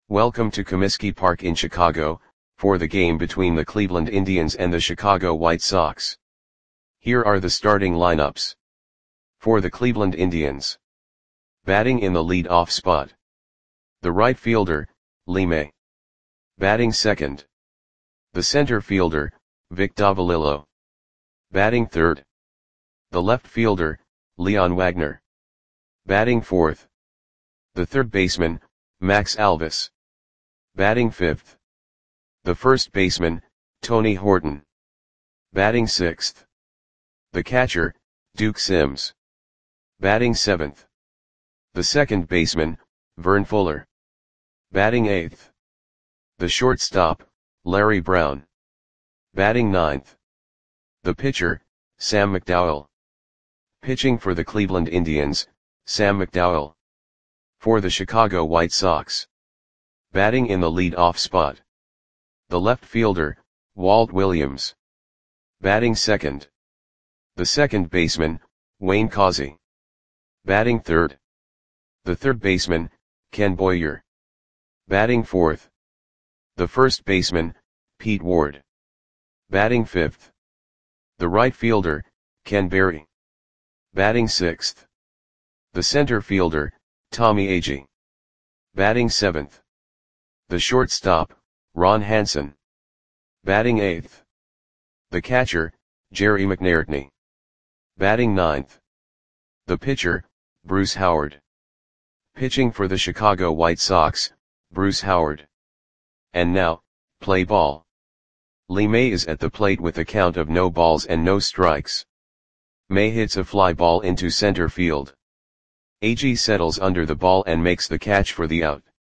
Welcome to Comiskey Park in Chicago, for the game between the Cleveland Indians and the Chicago White Sox. Here are the starting lineups. For the Cleveland Indians. Batting in the lead-off spot. The right fielder, Lee May. Batting second. The center fielder, Vic Davalillo. Batting third. The left fielder, Leon Wagner. Batting fourth. The third baseman, Max Alvis. Batting fifth. The first baseman, Tony Horton. Batting sixth. The catcher, Duke Sims. Batting seventh. The second baseman, Vern Fuller. Batting eighth. The shortstop, Larry Brown. Batting ninth. The pitcher, Sam McDowell. Pitching for the Cleveland Indians, Sam McDowell. For the Chicago White Sox. Batting in the lead-off spot. The left fielder, Walt Williams. Batting second. The second baseman, Wayne Causey. Batting third. The third baseman, Ken Boyer. Batting fourth. The first baseman, Pete Ward. Batting fifth. The right fielder, Ken Berry. Batting sixth. The center fielder, Tommy Agee. Batting seventh. The shortstop, Ron Hansen. Batting eighth. The catcher, Jerry McNairtney. Batting ninth. The pitcher, Bruce Howard. Pitching for the Chicago White Sox, Bruce Howard. And now, play ball. Lee May is at the plate with a count of no balls and no strikes. May hits a fly ball into center field. Agee settles under the ball and makes the catch for the out.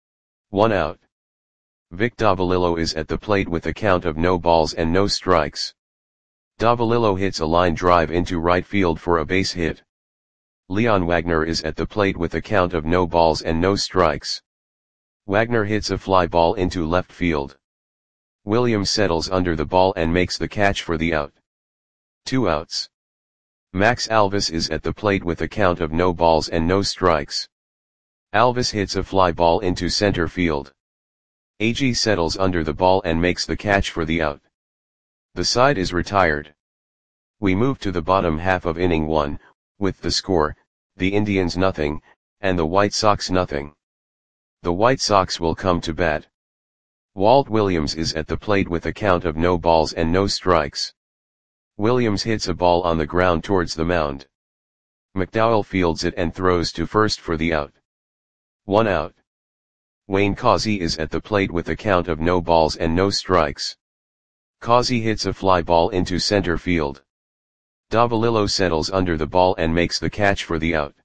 1 out. Vic Davalillo is at the plate with a count of no balls and no strikes. Davalillo hits a line drive into right field for a base hit. Leon Wagner is at the plate with a count of no balls and no strikes. Wagner hits a fly ball into left field. Williams settles under the ball and makes the catch for the out. 2 outs. Max Alvis is at the plate with a count of no balls and no strikes. Alvis hits a fly ball into center field. Agee settles under the ball and makes the catch for the out. The side is retired. We move to the bottom half of inning 1, with the score, the Indians nothing, and the White Sox nothing. The White Sox will come to bat. Walt Williams is at the plate with a count of no balls and no strikes. Williams hits a ball on the ground towards the mound. McDowell fields it and throws to first for the out. 1 out. Wayne Causey is at the plate with a count of no balls and no strikes. Causey hits a fly ball into center field. Davalillo settles under the ball and makes the catch for the out.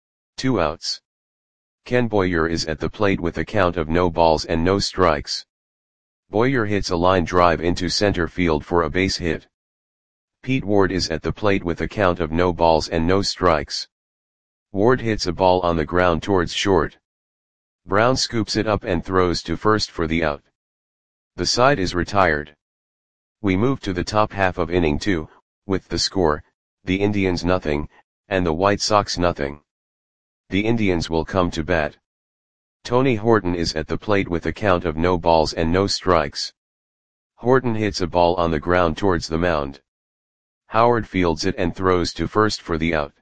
2 outs. Ken Boyer is at the plate with a count of no balls and no strikes. Boyer hits a line drive into center field for a base hit. Pete Ward is at the plate with a count of no balls and no strikes. Ward hits a ball on the ground towards short. Brown scoops it up and throws to first for the out. The side is retired. We move to the top half of inning 2, with the score, the Indians nothing, and the White Sox nothing. The Indians will come to bat. Tony Horton is at the plate with a count of no balls and no strikes. Horton hits a ball on the ground towards the mound. Howard fields it and throws to first for the out.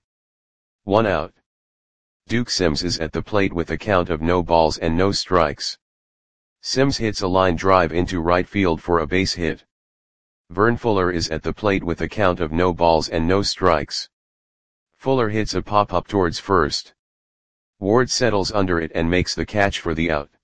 1 out. Duke Sims is at the plate with a count of no balls and no strikes. Sims hits a line drive into right field for a base hit. Vern Fuller is at the plate with a count of no balls and no strikes. Fuller hits a pop-up towards first. Ward settles under it and makes the catch for the out.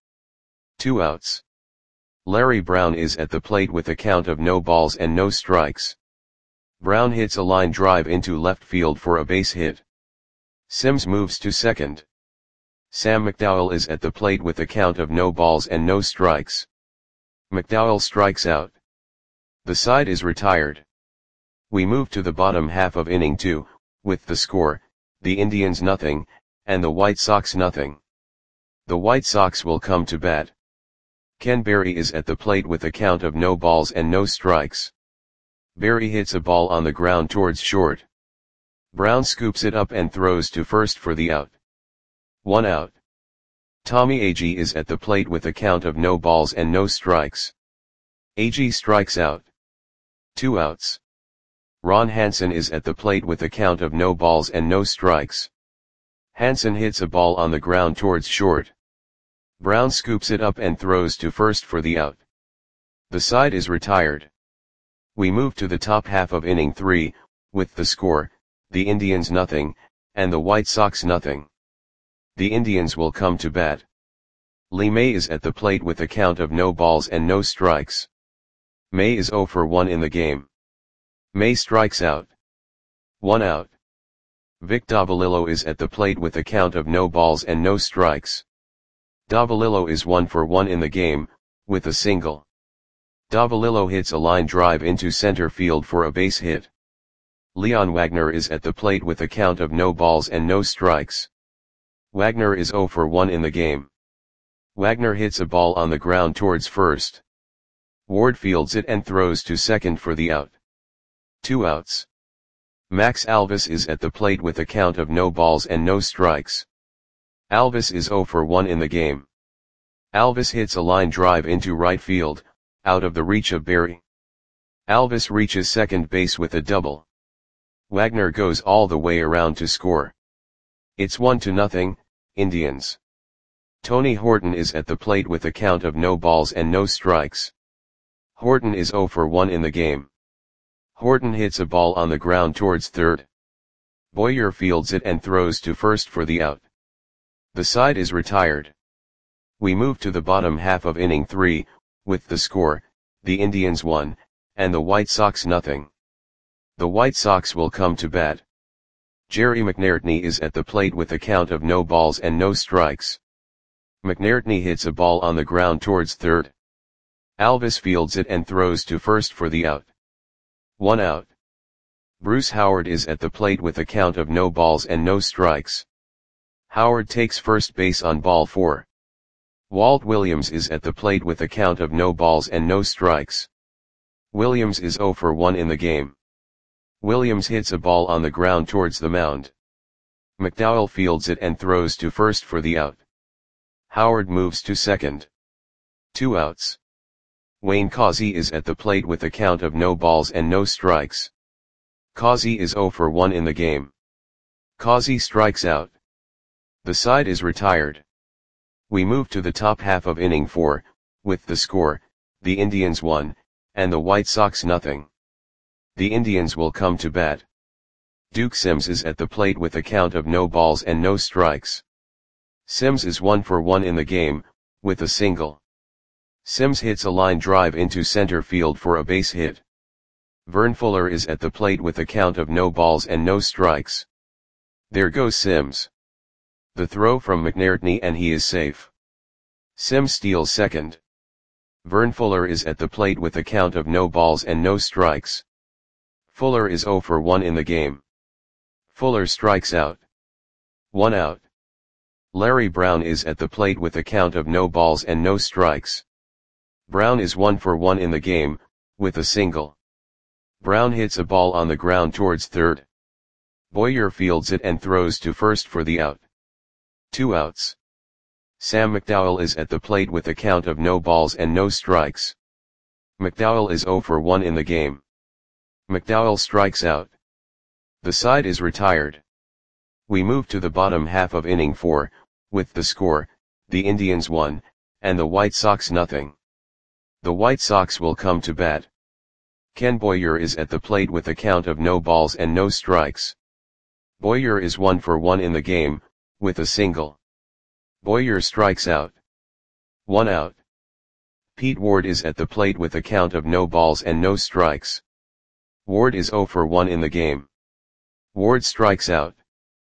2 outs. Larry Brown is at the plate with a count of no balls and no strikes. Brown hits a line drive into left field for a base hit. Sims moves to second. Sam McDowell is at the plate with a count of no balls and no strikes. McDowell strikes out. The side is retired. We move to the bottom half of inning 2, with the score, the Indians nothing, and the White Sox nothing. The White Sox will come to bat. Ken Berry is at the plate with a count of no balls and no strikes. Berry hits a ball on the ground towards short. Brown scoops it up and throws to first for the out. 1 out. Tommy Agee is at the plate with a count of no balls and no strikes. Agee strikes out. 2 outs. Ron Hansen is at the plate with a count of no balls and no strikes. Hansen hits a ball on the ground towards short. Brown scoops it up and throws to first for the out. The side is retired. We move to the top half of inning 3, with the score, the Indians nothing, and the White Sox nothing. The Indians will come to bat. Lee May is at the plate with a count of no balls and no strikes. May is 0 for 1 in the game. May strikes out. 1 out. Vic Davalillo is at the plate with a count of no balls and no strikes. Davalillo is 1 for 1 in the game, with a single. Davalillo hits a line drive into center field for a base hit. Leon Wagner is at the plate with a count of no balls and no strikes. Wagner is 0 for 1 in the game. Wagner hits a ball on the ground towards first. Ward fields it and throws to second for the out. 2 outs. Max Alvis is at the plate with a count of no balls and no strikes. Alvis is 0 for 1 in the game. Alvis hits a line drive into right field, out of the reach of Berry. Alvis reaches second base with a double. Wagner goes all the way around to score. It's 1-0, Indians. Tony Horton is at the plate with a count of no balls and no strikes. Horton is 0 for 1 in the game. Horton hits a ball on the ground towards third. Boyer fields it and throws to first for the out. The side is retired. We move to the bottom half of inning 3, with the score, the Indians 1, and the White Sox nothing. The White Sox will come to bat. Jerry McNairtney is at the plate with a count of no balls and no strikes. McNairtney hits a ball on the ground towards third. Alvis fields it and throws to first for the out. 1 out. Bruce Howard is at the plate with a count of no balls and no strikes. Howard takes first base on ball 4. Walt Williams is at the plate with a count of no balls and no strikes. Williams is 0 for 1 in the game. Williams hits a ball on the ground towards the mound. McDowell fields it and throws to first for the out. Howard moves to second. 2 outs. Wayne Causey is at the plate with a count of no balls and no strikes. Causey is 0 for 1 in the game. Causey strikes out. The side is retired. We move to the top half of inning 4, with the score, the Indians 1, and the White Sox nothing. The Indians will come to bat. Duke Sims is at the plate with a count of no balls and no strikes. Sims is 1 for 1 in the game, with a single. Sims hits a line drive into center field for a base hit. Vern Fuller is at the plate with a count of no balls and no strikes. There goes Sims. The throw from McNairtney and he is safe. Sims steals second. Vern Fuller is at the plate with a count of no balls and no strikes. Fuller is 0 for 1 in the game. Fuller strikes out. 1 out. Larry Brown is at the plate with a count of no balls and no strikes. Brown is 1 for 1 in the game, with a single. Brown hits a ball on the ground towards third. Boyer fields it and throws to first for the out. 2 outs. Sam McDowell is at the plate with a count of no balls and no strikes. McDowell is 0 for 1 in the game. McDowell strikes out. The side is retired. We move to the bottom half of inning 4, with the score, the Indians 1, and the White Sox nothing. The White Sox will come to bat. Ken Boyer is at the plate with a count of no balls and no strikes. Boyer is 1 for 1 in the game, with a single. Boyer strikes out. 1 out. Pete Ward is at the plate with a count of no balls and no strikes. Ward is 0 for 1 in the game. Ward strikes out.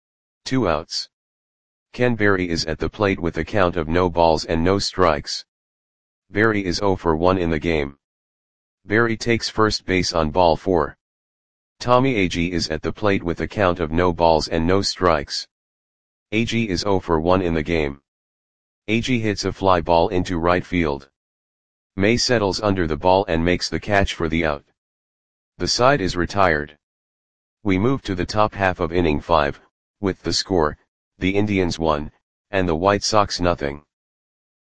2 outs. Ken Berry is at the plate with a count of no balls and no strikes. Berry is 0 for 1 in the game. Berry takes first base on ball 4. Tommy Agee is at the plate with a count of no balls and no strikes. Agee is 0 for 1 in the game. Agee hits a fly ball into right field. May settles under the ball and makes the catch for the out. The side is retired. We move to the top half of inning 5, with the score, the Indians 1, and the White Sox nothing.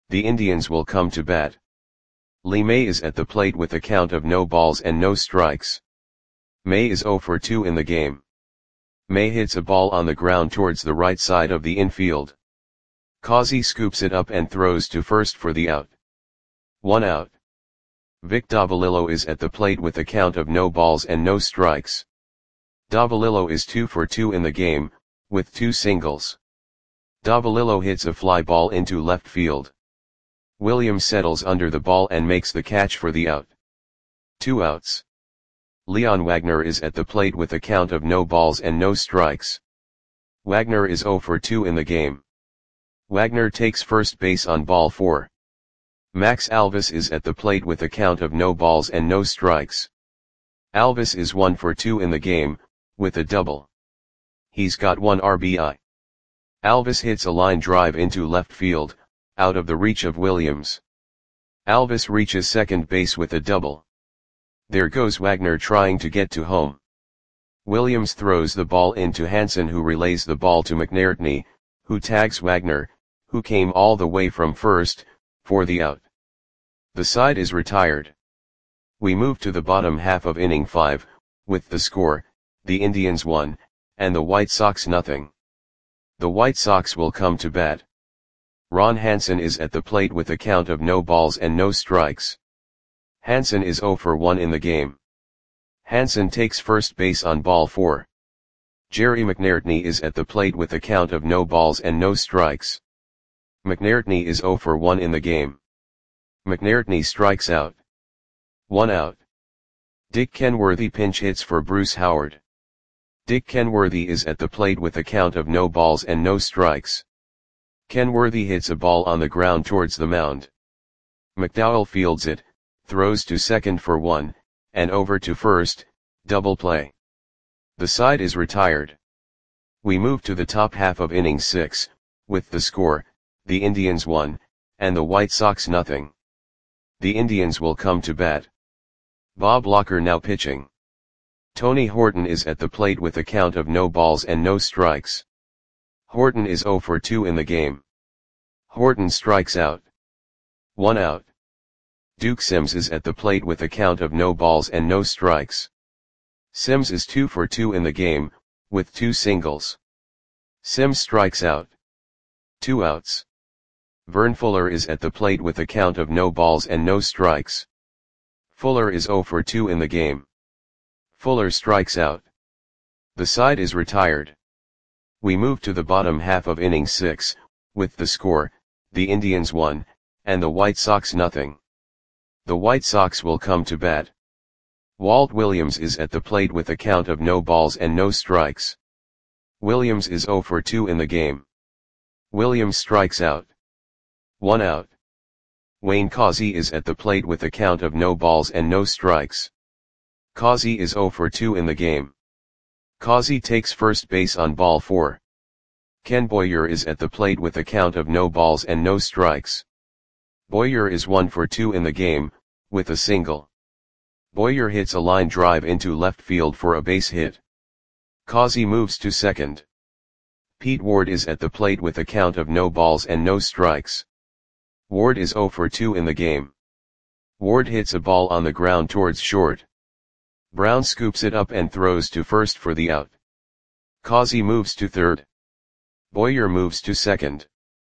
The Indians will come to bat. Lee May is at the plate with a count of no balls and no strikes. May is 0 for 2 in the game. May hits a ball on the ground towards the right side of the infield. Causey scoops it up and throws to first for the out. 1 out. Vic Davalillo is at the plate with a count of no balls and no strikes. Davalillo is 2 for 2 in the game, with 2 singles. Davalillo hits a fly ball into left field. Williams settles under the ball and makes the catch for the out. 2 outs. Leon Wagner is at the plate with a count of no balls and no strikes. Wagner is 0 for 2 in the game. Wagner takes first base on ball 4. Max Alvis is at the plate with a count of no balls and no strikes. Alvis is 1 for 2 in the game, with a double. He's got 1 RBI. Alvis hits a line drive into left field, out of the reach of Williams. Alvis reaches second base with a double. There goes Wagner trying to get to home. Williams throws the ball into Hansen, who relays the ball to McNairtney, who tags Wagner, who came all the way from first, for the out. The side is retired. We move to the bottom half of inning 5, with the score, the Indians 1, and the White Sox nothing. The White Sox will come to bat. Ron Hansen is at the plate with a count of no balls and no strikes. Hansen is 0 for 1 in the game. Hansen takes first base on ball 4. Jerry McNairtney is at the plate with a count of no balls and no strikes. McNairtney is 0 for 1 in the game. McNairtney strikes out. 1 out. Dick Kenworthy pinch hits for Bruce Howard. Dick Kenworthy is at the plate with a count of no balls and no strikes. Kenworthy hits a ball on the ground towards the mound. McDowell fields it, throws to second for 1, and over to first, double play. The side is retired. We move to the top half of inning 6, with the score, the Indians 1, and the White Sox nothing. The Indians will come to bat. Bob Locker now pitching. Tony Horton is at the plate with a count of no balls and no strikes. Horton is 0 for 2 in the game. Horton strikes out. 1 out. Duke Sims is at the plate with a count of no balls and no strikes. Sims is 2 for 2 in the game, with 2 singles. Sims strikes out. 2 outs. Vern Fuller is at the plate with a count of no balls and no strikes. Fuller is 0 for 2 in the game. Fuller strikes out. The side is retired. We move to the bottom half of inning 6, with the score, the Indians 1, and the White Sox nothing. The White Sox will come to bat. Walt Williams is at the plate with a count of no balls and no strikes. Williams is 0 for 2 in the game. Williams strikes out. 1 out. Wayne Causey is at the plate with a count of no balls and no strikes. Causey is 0 for 2 in the game. Causey takes first base on ball 4. Ken Boyer is at the plate with a count of no balls and no strikes. Boyer is 1 for 2 in the game, with a single. Boyer hits a line drive into left field for a base hit. Causey moves to second. Pete Ward is at the plate with a count of no balls and no strikes. Ward is 0 for 2 in the game. Ward hits a ball on the ground towards short. Brown scoops it up and throws to first for the out. Causey moves to third. Boyer moves to second.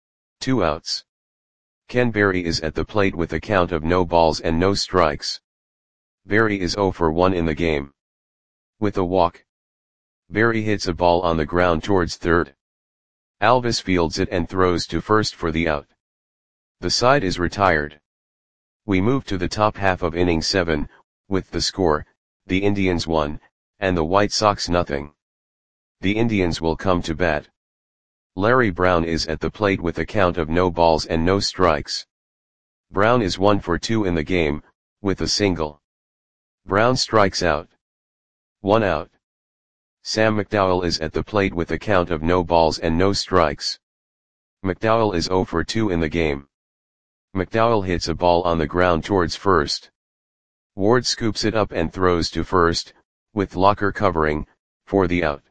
2 outs. Ken Berry is at the plate with a count of no balls and no strikes. Berry is 0 for 1 in the game. With a walk. Berry hits a ball on the ground towards third. Alvis fields it and throws to first for the out. The side is retired. We move to the top half of inning 7, with the score, the Indians 1, and the White Sox nothing. The Indians will come to bat. Larry Brown is at the plate with a count of no balls and no strikes. Brown is 1 for 2 in the game, with a single. Brown strikes out. 1 out. Sam McDowell is at the plate with a count of no balls and no strikes. McDowell is 0 for 2 in the game. McDowell hits a ball on the ground towards first. Ward scoops it up and throws to first, with Locker covering, for the out.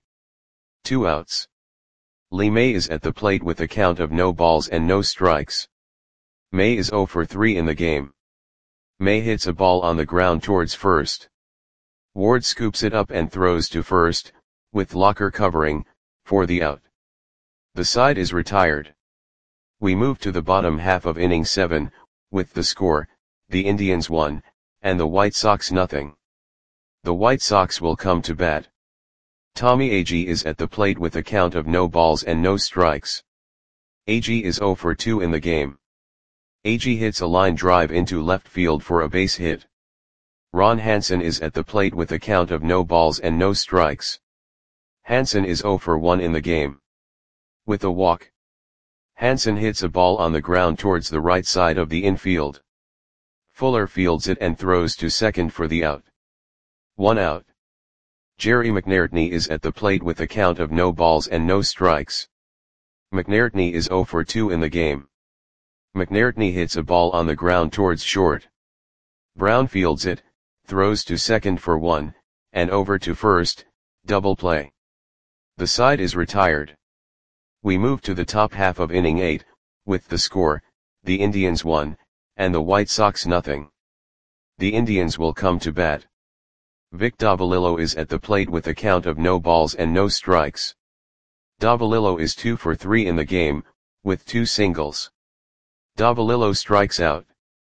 2 outs. Lee May is at the plate with a count of no balls and no strikes. May is 0 for 3 in the game. May hits a ball on the ground towards first. Ward scoops it up and throws to first, with Locker covering, for the out. The side is retired. We move to the bottom half of inning 7, with the score, the Indians 1, and the White Sox nothing. The White Sox will come to bat. Tommy Agee is at the plate with a count of no balls and no strikes. Agee is 0 for 2 in the game. Agee hits a line drive into left field for a base hit. Ron Hansen is at the plate with a count of no balls and no strikes. Hansen is 0 for 1 in the game. With a walk, Hansen hits a ball on the ground towards the right side of the infield. Fuller fields it and throws to second for the out. 1 out. Jerry McNairtney is at the plate with a count of no balls and no strikes. McNairtney is 0 for 2 in the game. McNairtney hits a ball on the ground towards short. Brown fields it, throws to second for 1, and over to first, double play. The side is retired. We move to the top half of inning 8, with the score, the Indians 1, and the White Sox nothing. The Indians will come to bat. Vic Davalillo is at the plate with a count of no balls and no strikes. Davalillo is 2 for 3 in the game, with 2 singles. Davalillo strikes out.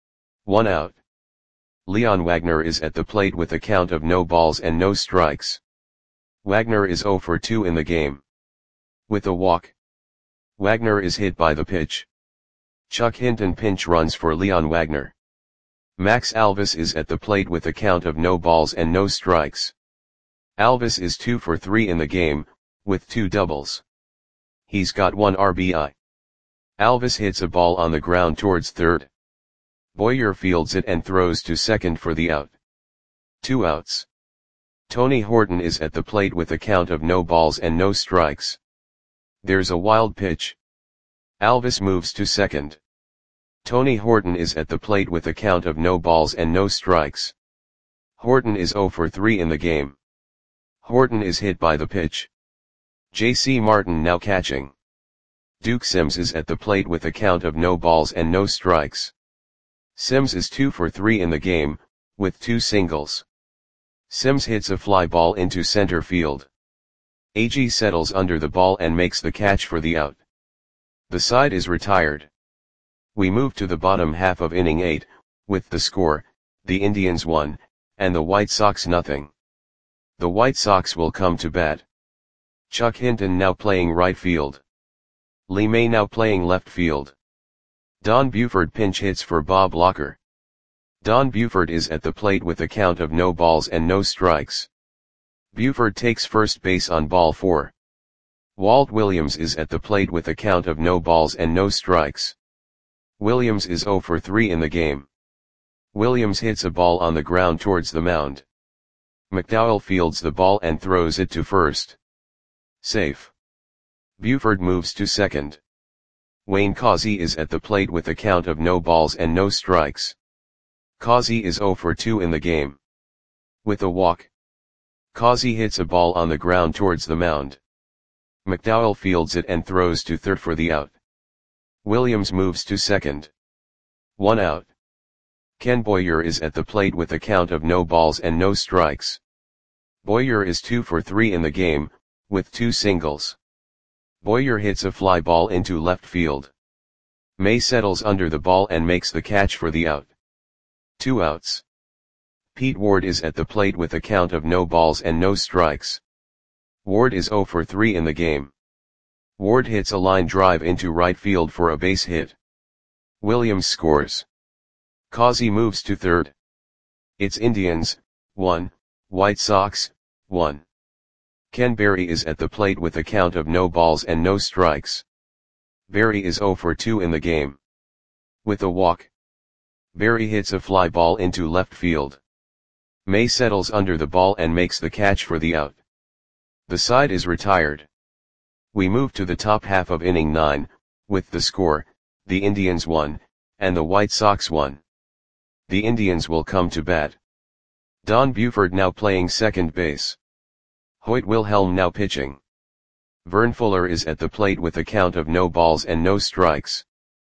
1 out. Leon Wagner is at the plate with a count of no balls and no strikes. Wagner is 0 for 2 in the game. With a walk, Wagner is hit by the pitch. Chuck Hinton pinch runs for Leon Wagner. Max Alvis is at the plate with a count of no balls and no strikes. Alvis is 2 for 3 in the game, with 2 doubles. He's got 1 RBI. Alvis hits a ball on the ground towards third. Boyer fields it and throws to second for the out. 2 outs. Tony Horton is at the plate with a count of no balls and no strikes. There's a wild pitch. Alvis moves to second. Tony Horton is at the plate with a count of no balls and no strikes. Horton is 0 for 3 in the game. Horton is hit by the pitch. J.C. Martin now catching. Duke Sims is at the plate with a count of no balls and no strikes. Sims is 2 for 3 in the game, with 2 singles. Sims hits a fly ball into center field. Agee settles under the ball and makes the catch for the out. The side is retired. We move to the bottom half of inning 8, with the score, the Indians 1, and the White Sox nothing. The White Sox will come to bat. Chuck Hinton now playing right field. Lee May now playing left field. Don Buford pinch hits for Bob Locker. Don Buford is at the plate with a count of no balls and no strikes. Buford takes first base on ball 4. Walt Williams is at the plate with a count of no balls and no strikes. Williams is 0 for 3 in the game. Williams hits a ball on the ground towards the mound. McDowell fields the ball and throws it to first. Safe. Buford moves to second. Wayne Causey is at the plate with a count of no balls and no strikes. Causey is 0 for 2 in the game. With a walk, Causey hits a ball on the ground towards the mound. McDowell fields it and throws to third for the out. Williams moves to second. 1 out. Ken Boyer is at the plate with a count of no balls and no strikes. Boyer is 2 for 3 in the game, with 2 singles. Boyer hits a fly ball into left field. May settles under the ball and makes the catch for the out. 2 outs. Pete Ward is at the plate with a count of no balls and no strikes. Ward is 0 for 3 in the game. Ward hits a line drive into right field for a base hit. Williams scores. Causey moves to third. It's Indians, 1, White Sox, 1. Ken Berry is at the plate with a count of no balls and no strikes. Berry is 0 for 2 in the game. With a walk, Berry hits a fly ball into left field. May settles under the ball and makes the catch for the out. The side is retired. We move to the top half of inning 9, with the score, the Indians 1, and the White Sox 1. The Indians will come to bat. Don Buford now playing second base. Hoyt Wilhelm now pitching. Vern Fuller is at the plate with a count of no balls and no strikes.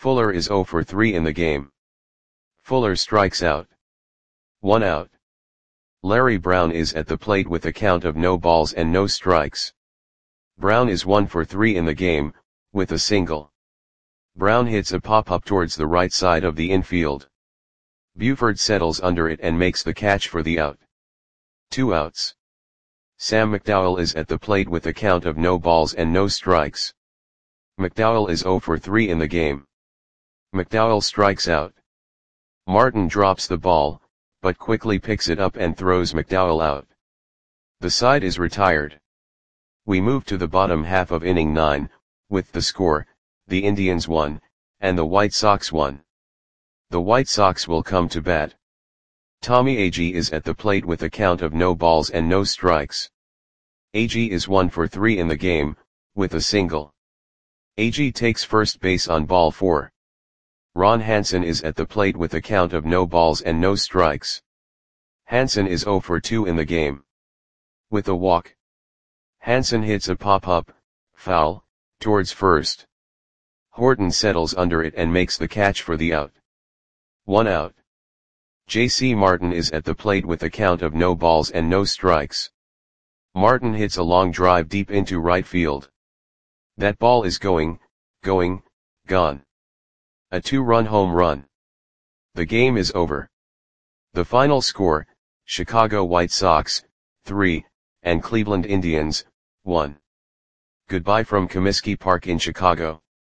Fuller is 0 for 3 in the game. Fuller strikes out. 1 out. Larry Brown is at the plate with a count of no balls and no strikes. Brown is 1 for 3 in the game, with a single. Brown hits a pop-up towards the right side of the infield. Buford settles under it and makes the catch for the out. 2 outs. Sam McDowell is at the plate with a count of no balls and no strikes. McDowell is 0 for 3 in the game. McDowell strikes out. Martin drops the ball, but quickly picks it up and throws McDowell out. The side is retired. We move to the bottom half of inning 9, with the score, the Indians 1, and the White Sox 1. The White Sox will come to bat. Tommy Agee is at the plate with a count of no balls and no strikes. Agee is 1 for 3 in the game, with a single. Agee takes first base on ball 4. Ron Hansen is at the plate with a count of no balls and no strikes. Hansen is 0 for 2 in the game. With a walk. Hansen hits a pop-up, foul, towards first. Horton settles under it and makes the catch for the out. 1 out. J.C. Martin is at the plate with a count of no balls and no strikes. Martin hits a long drive deep into right field. That ball is gone. A 2-run home run. The game is over. The final score, Chicago White Sox, 3, and Cleveland Indians, 1. Goodbye from Comiskey Park in Chicago.